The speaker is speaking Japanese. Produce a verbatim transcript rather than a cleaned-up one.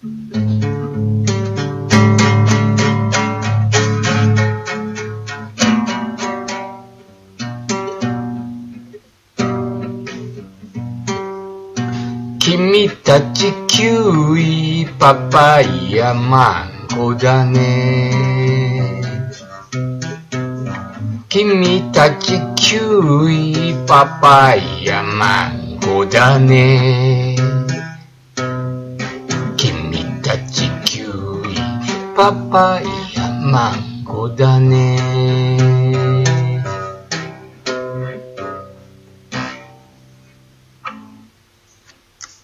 君たちキウイ、パパイヤ、マンゴーだね。君たちキウイ、パパイヤ、マンゴーだね。君たちキウイ、パパイヤ、マンゴーだね。